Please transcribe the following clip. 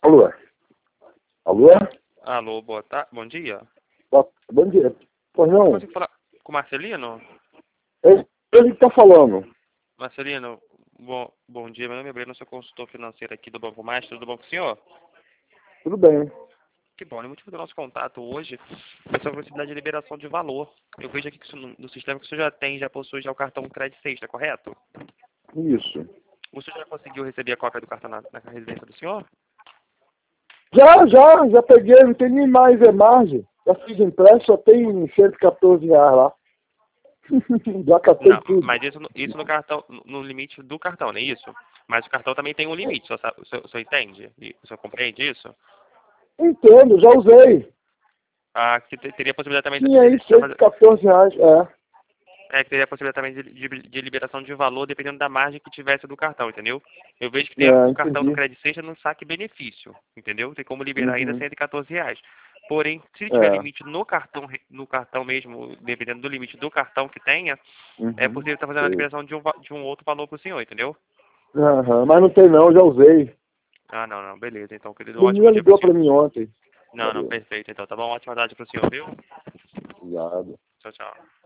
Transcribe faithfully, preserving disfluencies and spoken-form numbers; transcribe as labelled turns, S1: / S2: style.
S1: Alô? Alô?
S2: Alô, boa tarde, bom dia.
S1: Bom, bom dia. Pois
S2: Eu
S1: não?
S2: consigo falar com o Marcelino?
S1: Ele, ele que tá falando.
S2: Marcelino, bom, bom dia, meu nome é Breno, sou consultor financeiro aqui do Banco Master, tudo bom com o senhor?
S1: Tudo bem.
S2: Que bom, o motivo do nosso contato hoje é sobre a possibilidade de liberação de valor. Eu vejo aqui que isso no, no sistema que o senhor já tem, já possui já o cartão Credit Sexta, correto?
S1: Isso.
S2: O senhor já conseguiu receber a cópia do cartão na, na residência do senhor?
S1: Já, já, já peguei, não tem nem mais é margem. Já fiz impresso, só tem cento e quatorze reais lá. Já catei
S2: Não,
S1: tudo.
S2: mas isso, no- isso no cartão, no no limite do cartão, não é isso? Mas o cartão também tem um limite, o senhor, o senhor, o senhor entende? E o senhor compreende isso?
S1: Entendo, já usei.
S2: Ah, que te- teria a possibilidade também
S1: Tinha
S2: de,
S1: aí
S2: de, de
S1: cento e
S2: fazer,
S1: quatorze reais, é.
S2: é, que teria a possibilidade também de, de, de liberação de valor dependendo da margem que tivesse do cartão, entendeu? Eu vejo que tem
S1: É,
S2: o cartão do
S1: entendi.
S2: Credit Sexta no saque benefício, entendeu? Tem como liberar ainda
S1: Uhum.
S2: cento e quatorze reais. Porém, se tiver
S1: É.
S2: limite no cartão, re- no cartão mesmo, dependendo do limite do cartão que tenha, é
S1: Uhum.
S2: possível estar fazendo a
S1: Sei.
S2: liberação de um, va- de um outro valor para o senhor, entendeu?
S1: Aham, mas não tem não, já usei.
S2: Ah, não, não, beleza. Então, querido,
S1: A
S2: um
S1: menina
S2: ótimo dia para o
S1: ligou pra
S2: senhor.
S1: mim ontem.
S2: Não, não, perfeito. Então, tá bom? Ótima tarde para o senhor, viu?
S1: Obrigado.
S2: Tchau, tchau.